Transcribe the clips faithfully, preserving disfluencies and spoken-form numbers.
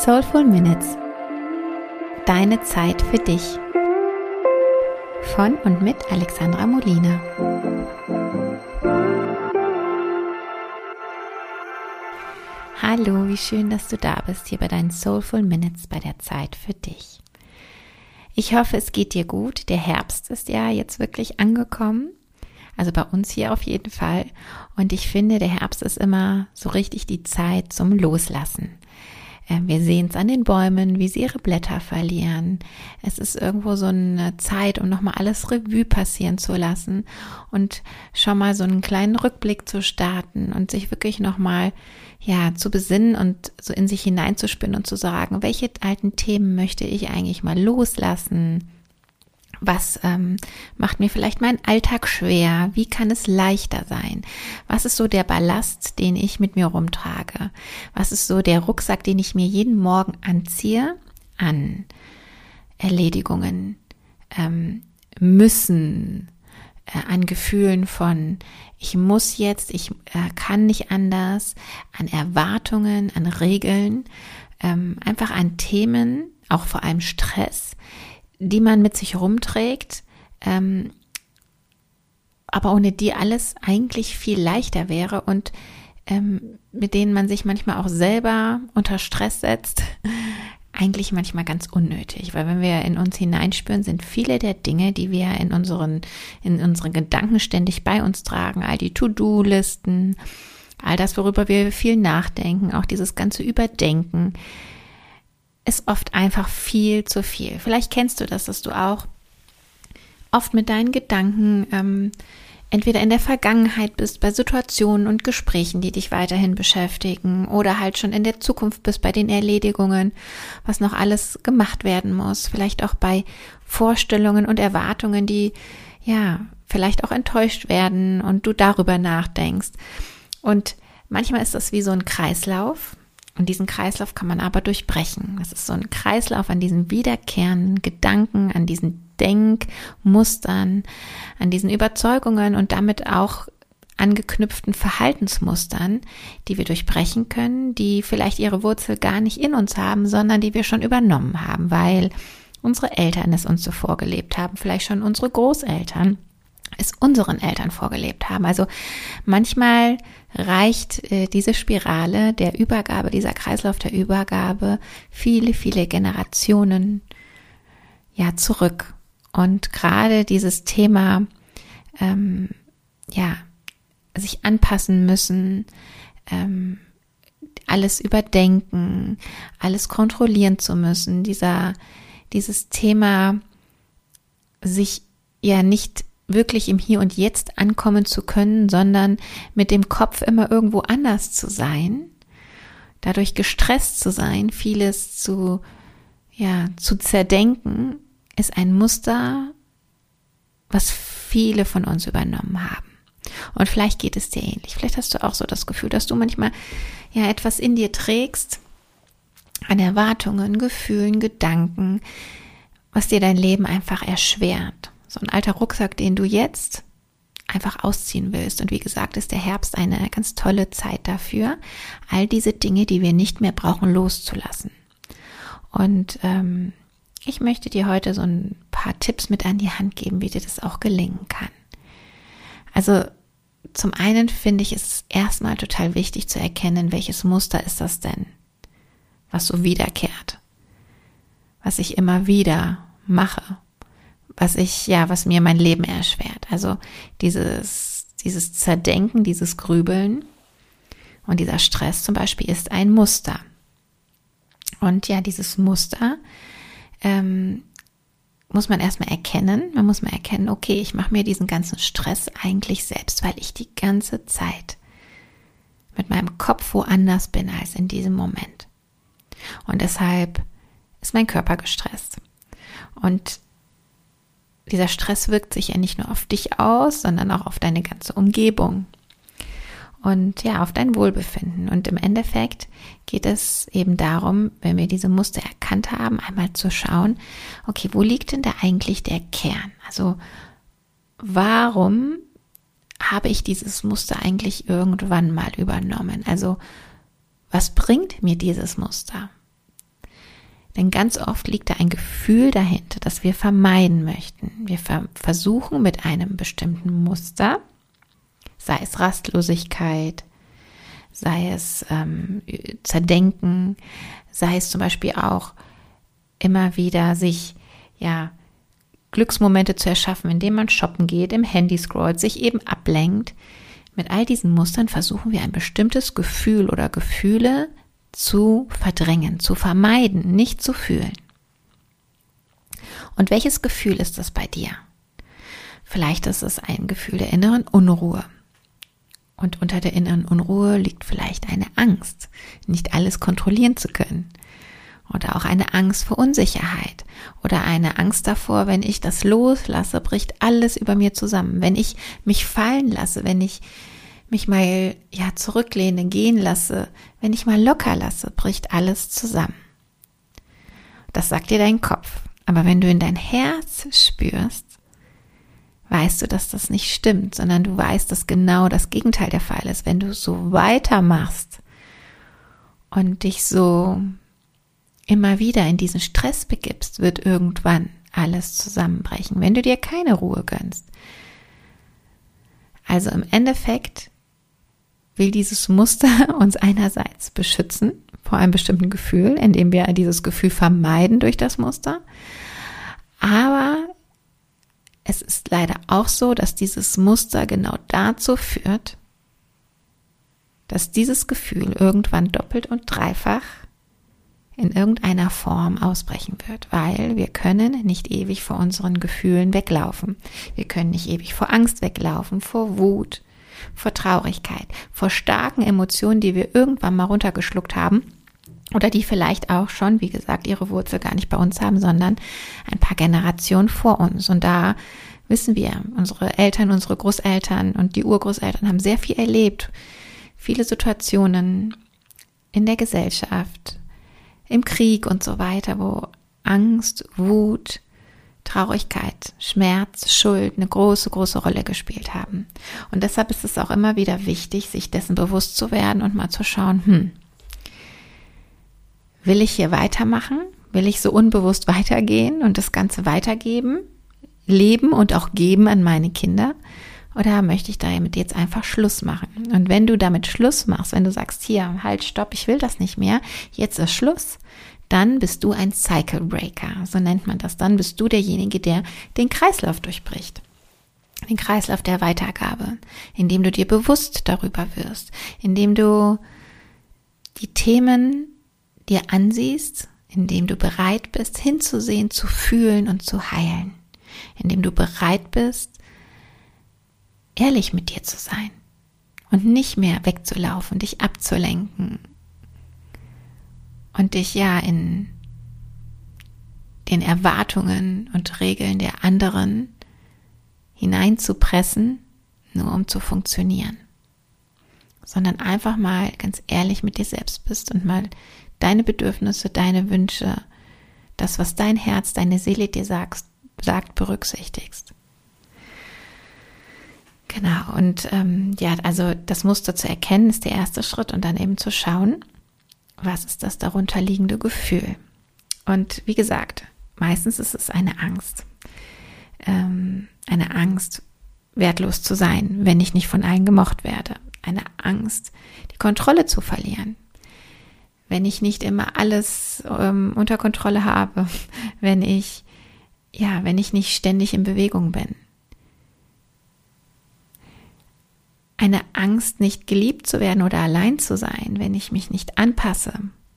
Soulful Minutes. Deine Zeit für dich. Von und mit Alexandra Molina. Hallo, wie schön, dass du da bist, hier bei deinen Soulful Minutes, bei der Zeit für dich. Ich hoffe, es geht dir gut. Der Herbst ist ja jetzt wirklich angekommen. Also bei uns hier auf jeden Fall. Und ich finde, der Herbst ist immer so richtig die Zeit zum Loslassen. Wir sehen es an den Bäumen, wie sie ihre Blätter verlieren. Es ist irgendwo so eine Zeit, um nochmal alles Revue passieren zu lassen und schon mal so einen kleinen Rückblick zu starten und sich wirklich nochmal ja, zu besinnen und so in sich hineinzuspinnen und zu sagen, welche alten Themen möchte ich eigentlich mal loslassen? Was ähm, macht mir vielleicht meinen Alltag schwer? Wie kann es leichter sein? Was ist so der Ballast, den ich mit mir rumtrage? Was ist so der Rucksack, den ich mir jeden Morgen anziehe? An Erledigungen, ähm, müssen, äh, an Gefühlen von ich muss jetzt, ich äh, kann nicht anders, an Erwartungen, an Regeln, ähm, einfach an Themen, auch vor allem Stress, die man mit sich rumträgt, ähm, aber ohne die alles eigentlich viel leichter wäre und ähm, mit denen man sich manchmal auch selber unter Stress setzt, eigentlich manchmal ganz unnötig, weil wenn wir in uns hineinspüren, sind viele der Dinge, die wir in unseren, in unseren Gedanken ständig bei uns tragen, all die To-Do-Listen, all das, worüber wir viel nachdenken, auch dieses ganze Überdenken, ist oft einfach viel zu viel. Vielleicht kennst du das, dass du auch oft mit deinen Gedanken ähm, entweder in der Vergangenheit bist, bei Situationen und Gesprächen, die dich weiterhin beschäftigen oder halt schon in der Zukunft bist, bei den Erledigungen, was noch alles gemacht werden muss. Vielleicht auch bei Vorstellungen und Erwartungen, die ja vielleicht auch enttäuscht werden und du darüber nachdenkst. Und manchmal ist das wie so ein Kreislauf. Und diesen Kreislauf kann man aber durchbrechen. Das ist so ein Kreislauf an diesen wiederkehrenden Gedanken, an diesen Denkmustern, an diesen Überzeugungen und damit auch angeknüpften Verhaltensmustern, die wir durchbrechen können, die vielleicht ihre Wurzel gar nicht in uns haben, sondern die wir schon übernommen haben, weil unsere Eltern es uns so vorgelebt haben, vielleicht schon unsere Großeltern es unseren Eltern vorgelebt haben. Also manchmal reicht äh, diese Spirale der Übergabe, dieser Kreislauf der Übergabe viele, viele Generationen ja zurück. Und gerade dieses Thema, ähm, ja, sich anpassen müssen, ähm, alles überdenken, alles kontrollieren zu müssen, dieser, dieses Thema, sich ja nicht wirklich im Hier und Jetzt ankommen zu können, sondern mit dem Kopf immer irgendwo anders zu sein, dadurch gestresst zu sein, vieles zu, ja, zu zerdenken, ist ein Muster, was viele von uns übernommen haben. Und vielleicht geht es dir ähnlich. Vielleicht hast du auch so das Gefühl, dass du manchmal ja etwas in dir trägst, an Erwartungen, Gefühlen, Gedanken, was dir dein Leben einfach erschwert. So ein alter Rucksack, den du jetzt einfach ausziehen willst. Und wie gesagt, ist der Herbst eine ganz tolle Zeit dafür, all diese Dinge, die wir nicht mehr brauchen, loszulassen. Und ähm, ich möchte dir heute so ein paar Tipps mit an die Hand geben, wie dir das auch gelingen kann. Also zum einen finde ich es erstmal total wichtig zu erkennen, welches Muster ist das denn, was so wiederkehrt, was ich immer wieder mache. was ich, ja, was mir mein Leben erschwert. Also dieses, dieses Zerdenken, dieses Grübeln und dieser Stress zum Beispiel ist ein Muster. Und ja, dieses Muster ähm, muss man erstmal erkennen. Man muss mal erkennen, okay, ich mache mir diesen ganzen Stress eigentlich selbst, weil ich die ganze Zeit mit meinem Kopf woanders bin als in diesem Moment. Und deshalb ist mein Körper gestresst. Und dieser Stress wirkt sich ja nicht nur auf dich aus, sondern auch auf deine ganze Umgebung und ja, auf dein Wohlbefinden. Und im Endeffekt geht es eben darum, wenn wir diese Muster erkannt haben, einmal zu schauen, okay, wo liegt denn da eigentlich der Kern? Also warum habe ich dieses Muster eigentlich irgendwann mal übernommen? Also was bringt mir dieses Muster? Denn ganz oft liegt da ein Gefühl dahinter, das wir vermeiden möchten. Wir ver- versuchen mit einem bestimmten Muster, sei es Rastlosigkeit, sei es ähm, Zerdenken, sei es zum Beispiel auch immer wieder sich ja Glücksmomente zu erschaffen, indem man shoppen geht, im Handy scrollt, sich eben ablenkt. Mit all diesen Mustern versuchen wir ein bestimmtes Gefühl oder Gefühle zu verdrängen, zu vermeiden, nicht zu fühlen. Und welches Gefühl ist das bei dir? Vielleicht ist es ein Gefühl der inneren Unruhe. Und unter der inneren Unruhe liegt vielleicht eine Angst, nicht alles kontrollieren zu können. Oder auch eine Angst vor Unsicherheit. Oder eine Angst davor, wenn ich das loslasse, bricht alles über mir zusammen. Wenn ich mich fallen lasse, wenn ich mich mal ja zurücklehne, gehen lasse, wenn ich mal locker lasse, bricht alles zusammen. Das sagt dir dein Kopf. Aber wenn du in dein Herz spürst, weißt du, dass das nicht stimmt, sondern du weißt, dass genau das Gegenteil der Fall ist. Wenn du so weitermachst und dich so immer wieder in diesen Stress begibst, wird irgendwann alles zusammenbrechen, wenn du dir keine Ruhe gönnst. Also im Endeffekt will dieses Muster uns einerseits beschützen vor einem bestimmten Gefühl, indem wir dieses Gefühl vermeiden durch das Muster. Aber es ist leider auch so, dass dieses Muster genau dazu führt, dass dieses Gefühl irgendwann doppelt und dreifach in irgendeiner Form ausbrechen wird, weil wir können nicht ewig vor unseren Gefühlen weglaufen. Wir können nicht ewig vor Angst weglaufen, vor Wut, vor Traurigkeit, vor starken Emotionen, die wir irgendwann mal runtergeschluckt haben oder die vielleicht auch schon, wie gesagt, ihre Wurzel gar nicht bei uns haben, sondern ein paar Generationen vor uns. Und da wissen wir, unsere Eltern, unsere Großeltern und die Urgroßeltern haben sehr viel erlebt. Viele Situationen in der Gesellschaft, im Krieg und so weiter, wo Angst, Wut, Traurigkeit, Schmerz, Schuld eine große, große Rolle gespielt haben. Und deshalb ist es auch immer wieder wichtig, sich dessen bewusst zu werden und mal zu schauen, hm, will ich hier weitermachen? Will ich so unbewusst weitergehen und das Ganze weitergeben, leben und auch geben an meine Kinder? Oder möchte ich damit jetzt einfach Schluss machen? Und wenn du damit Schluss machst, wenn du sagst, hier, halt, stopp, ich will das nicht mehr, jetzt ist Schluss, dann bist du ein Cycle Breaker, so nennt man das. Dann bist du derjenige, der den Kreislauf durchbricht. Den Kreislauf der Weitergabe, indem du dir bewusst darüber wirst, indem du die Themen dir ansiehst, indem du bereit bist, hinzusehen, zu fühlen und zu heilen, indem du bereit bist, ehrlich mit dir zu sein und nicht mehr wegzulaufen, dich abzulenken und dich ja in den Erwartungen und Regeln der anderen hineinzupressen, nur um zu funktionieren, sondern einfach mal ganz ehrlich mit dir selbst bist und mal deine Bedürfnisse, deine Wünsche, das, was dein Herz, deine Seele dir sagt, sagt berücksichtigst. Genau, und ähm, ja, also das Muster zu erkennen ist der erste Schritt und dann eben zu schauen, was ist das darunter liegende Gefühl. Und wie gesagt, meistens ist es eine Angst. Ähm, eine Angst, wertlos zu sein, wenn ich nicht von allen gemocht werde. Eine Angst, die Kontrolle zu verlieren. Wenn ich nicht immer alles ähm, unter Kontrolle habe, wenn ich, ja, wenn ich nicht ständig in Bewegung bin. Eine Angst, nicht geliebt zu werden oder allein zu sein, wenn ich mich nicht anpasse.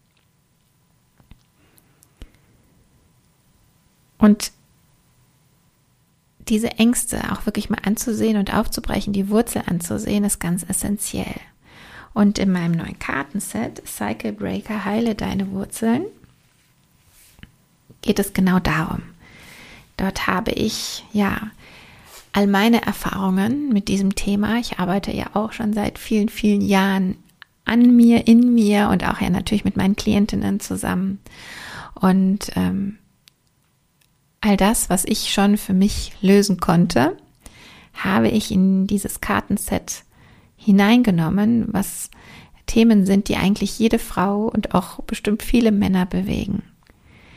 Und diese Ängste auch wirklich mal anzusehen und aufzubrechen, die Wurzel anzusehen, ist ganz essentiell. Und in meinem neuen Kartenset, Cycle Breaker, heile deine Wurzeln, geht es genau darum. Dort habe ich, ja, all meine Erfahrungen mit diesem Thema. Ich arbeite ja auch schon seit vielen, vielen Jahren an mir, in mir und auch ja natürlich mit meinen Klientinnen zusammen. Und ähm, all das, was ich schon für mich lösen konnte, habe ich in dieses Kartenset hineingenommen, was Themen sind, die eigentlich jede Frau und auch bestimmt viele Männer bewegen.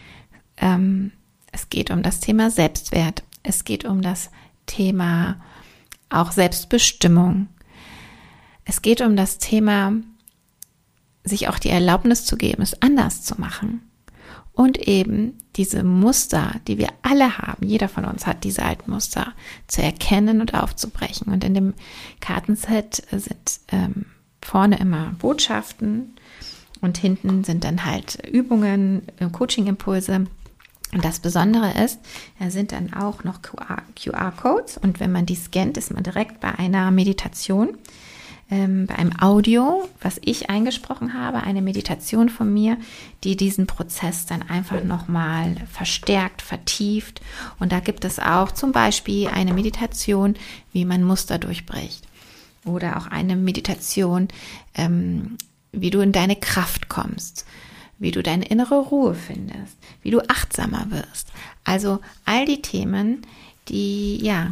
ähm, es geht um das Thema Selbstwert. Es geht um das Thema auch Selbstbestimmung. Es geht um das Thema, sich auch die Erlaubnis zu geben, es anders zu machen. Und eben diese Muster, die wir alle haben, jeder von uns hat diese alten Muster, zu erkennen und aufzubrechen. Und in dem Kartenset sind ähm, vorne immer Botschaften und hinten sind dann halt Übungen, Coaching-Impulse. Und das Besondere ist, da sind dann auch noch Q R-Codes und wenn man die scannt, ist man direkt bei einer Meditation, ähm, bei einem Audio, was ich eingesprochen habe, eine Meditation von mir, die diesen Prozess dann einfach nochmal verstärkt, vertieft. Und da gibt es auch zum Beispiel eine Meditation, wie man Muster durchbricht. Oder auch eine Meditation, ähm, wie du in deine Kraft kommst, wie du deine innere Ruhe findest, wie du achtsamer wirst. Also all die Themen, die ja,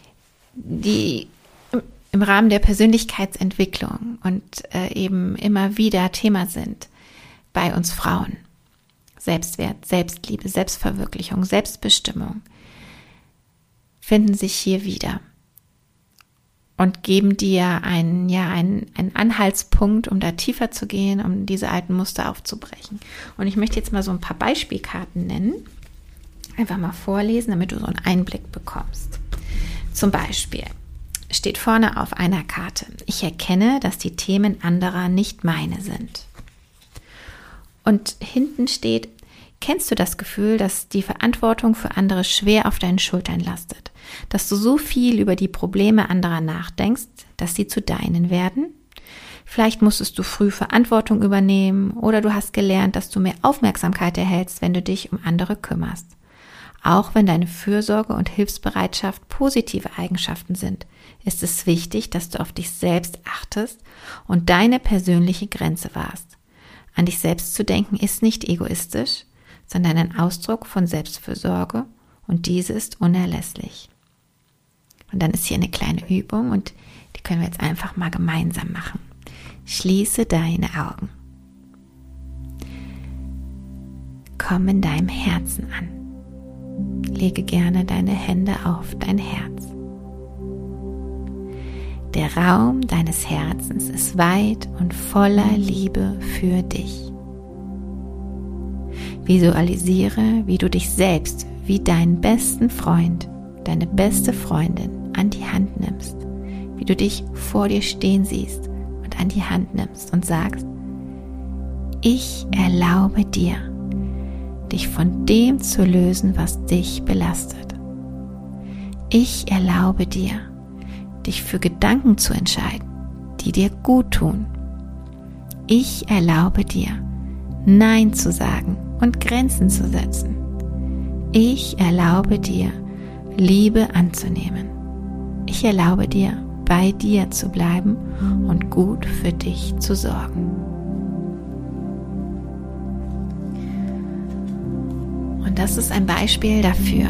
die im Rahmen der Persönlichkeitsentwicklung und äh, eben immer wieder Thema sind bei uns Frauen. Selbstwert, Selbstliebe, Selbstverwirklichung, Selbstbestimmung finden sich hier wieder und geben dir einen, ja, einen, einen Anhaltspunkt, um da tiefer zu gehen, um diese alten Muster aufzubrechen. Und ich möchte jetzt mal so ein paar Beispielkarten nennen, einfach mal vorlesen, damit du so einen Einblick bekommst. Zum Beispiel steht vorne auf einer Karte: Ich erkenne, dass die Themen anderer nicht meine sind. Und hinten steht: Kennst du das Gefühl, dass die Verantwortung für andere schwer auf deinen Schultern lastet? Dass du so viel über die Probleme anderer nachdenkst, dass sie zu deinen werden? Vielleicht musstest du früh Verantwortung übernehmen oder du hast gelernt, dass du mehr Aufmerksamkeit erhältst, wenn du dich um andere kümmerst. Auch wenn deine Fürsorge und Hilfsbereitschaft positive Eigenschaften sind, ist es wichtig, dass du auf dich selbst achtest und deine persönliche Grenze wahrst. An dich selbst zu denken ist nicht egoistisch, sondern ein Ausdruck von Selbstfürsorge und diese ist unerlässlich. Und dann ist hier eine kleine Übung und die können wir jetzt einfach mal gemeinsam machen. Schließe deine Augen. Komm in deinem Herzen an. Lege gerne deine Hände auf dein Herz. Der Raum deines Herzens ist weit und voller Liebe für dich. Visualisiere, wie du dich selbst wie deinen besten Freund, deine beste Freundin an die Hand nimmst, wie du dich vor dir stehen siehst und an die Hand nimmst und sagst: Ich erlaube dir, dich von dem zu lösen, was dich belastet. Ich erlaube dir, dich für Gedanken zu entscheiden, die dir gut tun. Ich erlaube dir, Nein zu sagen und Grenzen zu setzen. Ich erlaube dir, Liebe anzunehmen. Ich erlaube dir, bei dir zu bleiben und gut für dich zu sorgen. Und das ist ein Beispiel dafür,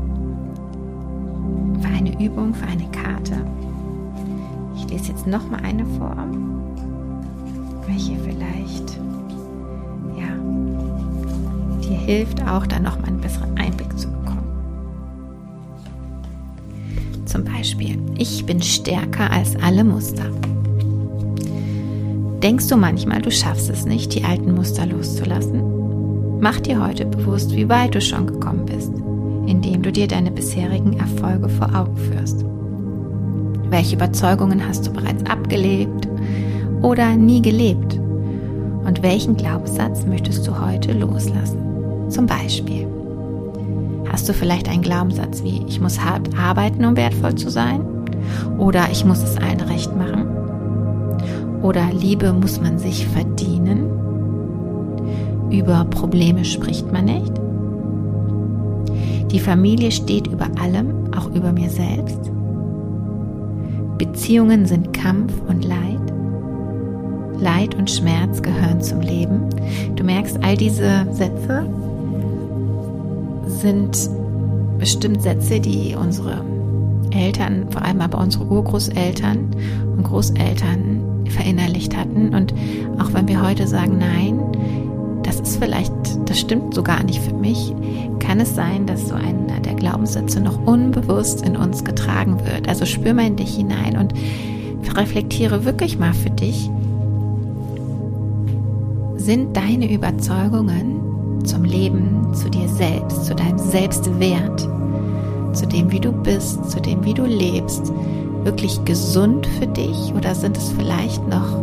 für eine Übung, für eine Karte. Ich lese jetzt noch mal eine vor, welche vielleicht ja, dir hilft, auch dann noch mal einen besseren Einblick zu bekommen. Zum Beispiel: Ich bin stärker als alle Muster. Denkst du manchmal, du schaffst es nicht, die alten Muster loszulassen? Mach dir heute bewusst, wie weit du schon gekommen bist, indem du dir deine bisherigen Erfolge vor Augen führst. Welche Überzeugungen hast du bereits abgelegt oder nie gelebt? Und welchen Glaubenssatz möchtest du heute loslassen? Zum Beispiel: Hast du vielleicht einen Glaubenssatz wie: Ich muss hart arbeiten, um wertvoll zu sein? Oder ich muss es allen recht machen? Oder Liebe muss man sich verdienen? Über Probleme spricht man nicht? Die Familie steht über allem, auch über mir selbst. Beziehungen sind Kampf und Leid. Leid und Schmerz gehören zum Leben. Du merkst, all diese Sätze sind bestimmt Sätze, die unsere Eltern, vor allem aber unsere Urgroßeltern und Großeltern verinnerlicht hatten. Und auch wenn wir heute sagen, nein, das ist vielleicht, das stimmt so gar nicht für mich, kann es sein, dass so einer der Glaubenssätze noch unbewusst in uns getragen wird. Also spür mal in dich hinein und reflektiere wirklich mal für dich, sind deine Überzeugungen zum Leben, zu dir selbst, zu deinem Selbstwert, zu dem, wie du bist, zu dem, wie du lebst, wirklich gesund für dich, oder sind es vielleicht noch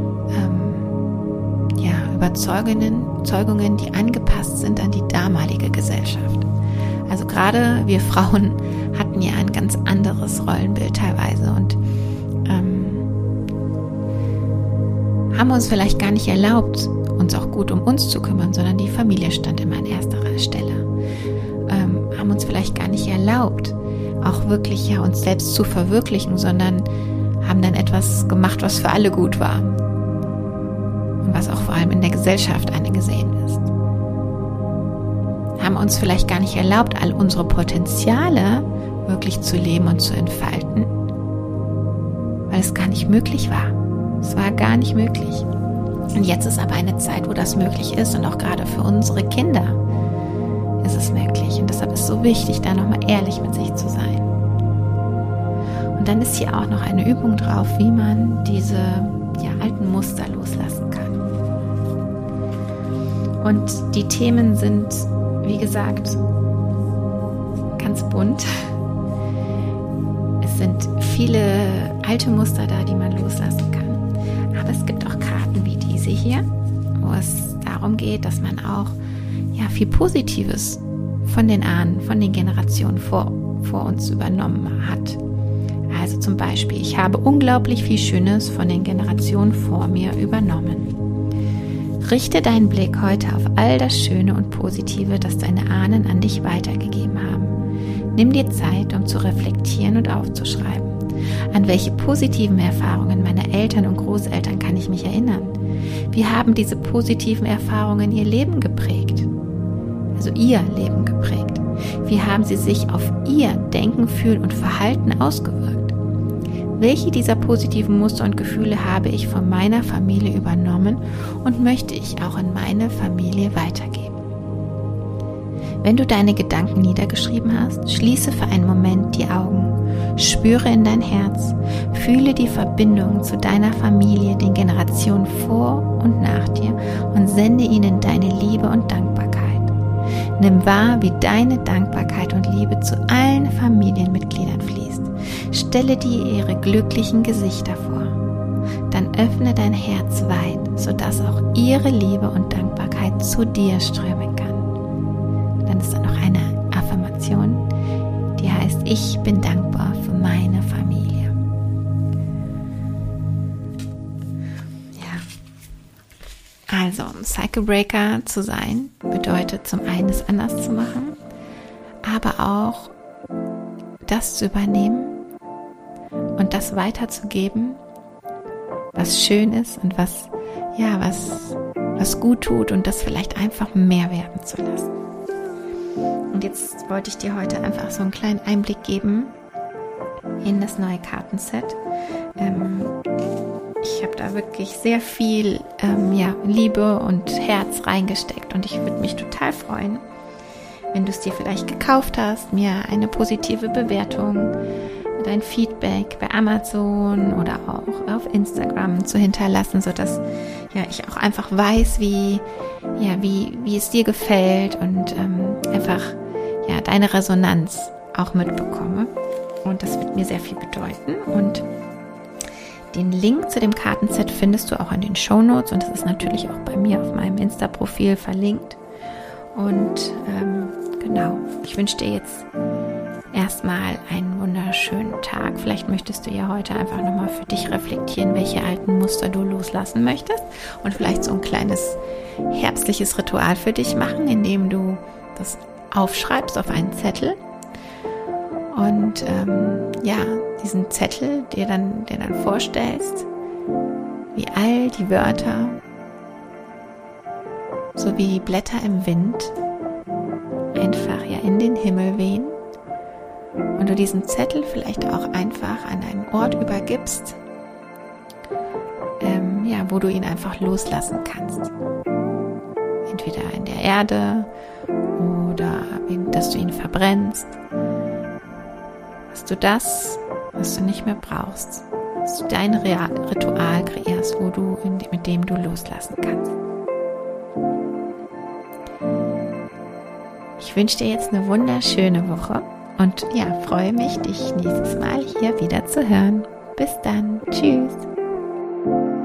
ähm, ja, Überzeugungen, Überzeugungen, die angepasst sind an die damalige Gesellschaft? Also gerade wir Frauen hatten ja ein ganz anderes Rollenbild teilweise und ähm, haben uns vielleicht gar nicht erlaubt, uns auch gut um uns zu kümmern, sondern die Familie stand immer an erster Stelle. Ähm, haben uns vielleicht gar nicht erlaubt, auch wirklich ja uns selbst zu verwirklichen, sondern haben dann etwas gemacht, was für alle gut war und was auch vor allem in der Gesellschaft angesehen ist. Haben uns vielleicht gar nicht erlaubt, all unsere Potenziale wirklich zu leben und zu entfalten, weil es gar nicht möglich war. Es war gar nicht möglich. Und jetzt ist aber eine Zeit, wo das möglich ist, und auch gerade für unsere Kinder ist es möglich. Und deshalb ist es so wichtig, da nochmal ehrlich mit sich zu sein. Und dann ist hier auch noch eine Übung drauf, wie man diese ja, alten Muster loslassen kann. Und die Themen sind, wie gesagt, ganz bunt. Es sind viele alte Muster da, die man loslassen kann. Aber es gibt auch Karten wie diese hier, wo es darum geht, dass man auch ja, viel Positives von den Ahnen, von den Generationen vor, vor uns übernommen hat. Also zum Beispiel, ich habe unglaublich viel Schönes von den Generationen vor mir übernommen. Richte deinen Blick heute auf all das Schöne und Positive, das deine Ahnen an dich weitergegeben haben. Nimm dir Zeit, um zu reflektieren und aufzuschreiben. An welche positiven Erfahrungen meiner Eltern und Großeltern kann ich mich erinnern? Wie haben diese positiven Erfahrungen ihr Leben geprägt? Also ihr Leben geprägt. Wie haben sie sich auf ihr Denken, Fühlen und Verhalten ausgewirkt? Welche dieser positiven Muster und Gefühle habe ich von meiner Familie übernommen und möchte ich auch in meine Familie weitergeben? Wenn du deine Gedanken niedergeschrieben hast, schließe für einen Moment die Augen, spüre in dein Herz, fühle die Verbindung zu deiner Familie, den Generationen vor und nach dir und sende ihnen deine Liebe und Dankbarkeit. Nimm wahr, wie deine Dankbarkeit und Liebe zu allen Familienmitgliedern fließt. Stelle dir ihre glücklichen Gesichter vor. Dann öffne dein Herz weit, sodass auch ihre Liebe und Dankbarkeit zu dir strömen kann. Dann ist da noch eine Affirmation, die heißt, ich bin dankbar für meine Familie. Ja. Also, Cycle Breaker zu sein, bedeutet zum einen es anders zu machen, aber auch das zu übernehmen und das weiterzugeben, was schön ist und was, ja, was, was gut tut, und das vielleicht einfach mehr werden zu lassen. Und jetzt wollte ich dir heute einfach so einen kleinen Einblick geben in das neue Kartenset. Ähm, ich habe da wirklich sehr viel ähm, ja, Liebe und Herz reingesteckt, und ich würde mich total freuen, wenn du es dir vielleicht gekauft hast, mir eine positive Bewertung, dein Feedback bei Amazon oder auch auf Instagram zu hinterlassen, sodass ja, ich auch einfach weiß, wie, ja, wie, wie es dir gefällt, und ähm, einfach ja, deine Resonanz auch mitbekomme. Und das wird mir sehr viel bedeuten. Und den Link zu dem Kartenset findest du auch in den Shownotes, und das ist natürlich auch bei mir auf meinem Insta-Profil verlinkt. Und ähm, genau, ich wünsche dir jetzt erstmal einen wunderschönen Tag. Vielleicht möchtest du ja heute einfach nochmal für dich reflektieren, welche alten Muster du loslassen möchtest, und vielleicht so ein kleines herbstliches Ritual für dich machen, indem du das aufschreibst auf einen Zettel und ähm, ja, diesen Zettel dir dann, dir dann vorstellst, wie all die Wörter, so wie die Blätter im Wind, einfach ja in den Himmel wehen, und du diesen Zettel vielleicht auch einfach an einen Ort übergibst, ähm, ja, wo du ihn einfach loslassen kannst. Erde oder dass du ihn verbrennst, dass du das, was du nicht mehr brauchst, dass du dein Ritual kreierst, wo du, mit dem du loslassen kannst. Ich wünsche dir jetzt eine wunderschöne Woche und ja, freue mich, dich nächstes Mal hier wieder zu hören. Bis dann. Tschüss.